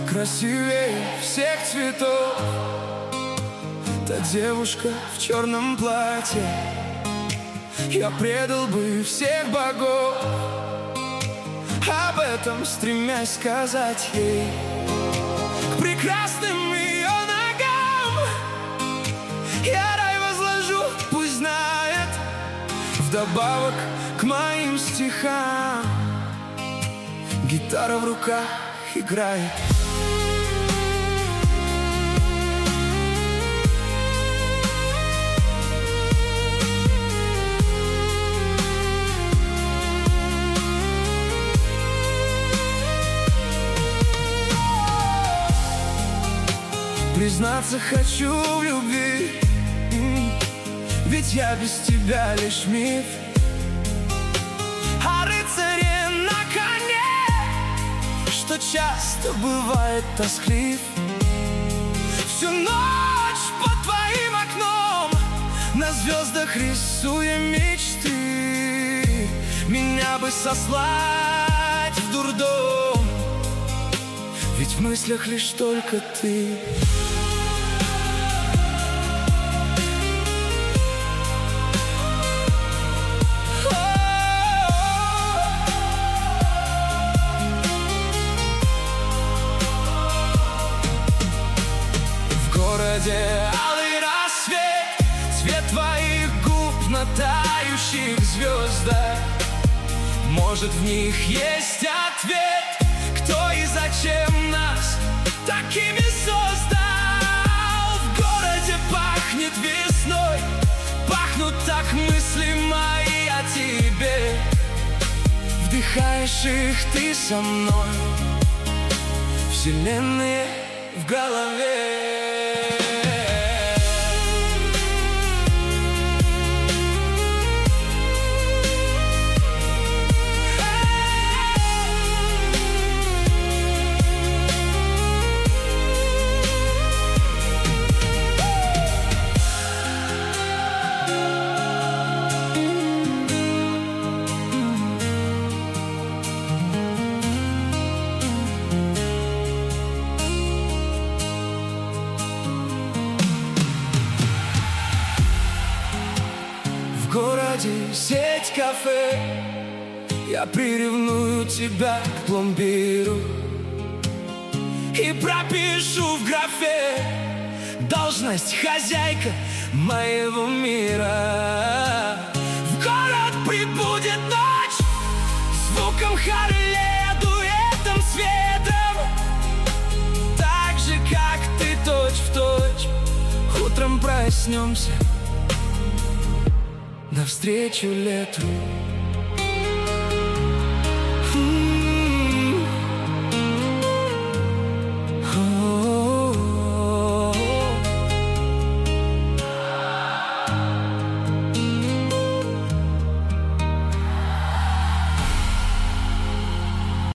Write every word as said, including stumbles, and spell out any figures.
красивее всех цветов. Та девушка в черном платье, я предал бы всех богов, об этом стремясь сказать ей. К прекрасным ее ногам я рай возложу, пусть знает. Вдобавок к моим стихам гитара в руках играет. Признаться хочу в любви, ведь я без тебя лишь миф. О рыцаре на коне, что часто бывает тосклив. Всю ночь под твоим окном на звездах рисуя мечты. Меня бы сослать в дурдом, ведь в мыслях лишь только ты. Алый рассвет, цвет твоих губ на тающих звездах. Может, в них есть ответ, кто и зачем нас такими создал. В городе пахнет весной, пахнут так мысли мои о тебе. Вдыхаешь их ты со мной, вселенные в голове. В городе сеть кафе, я приревную тебя к пломбиру и пропишу в графе должность хозяйка моего мира. В город прибудет ночь звуком Харлея, дуэтом, светом, так же, как ты точь-в-точь. Утром проснемся навстречу лету.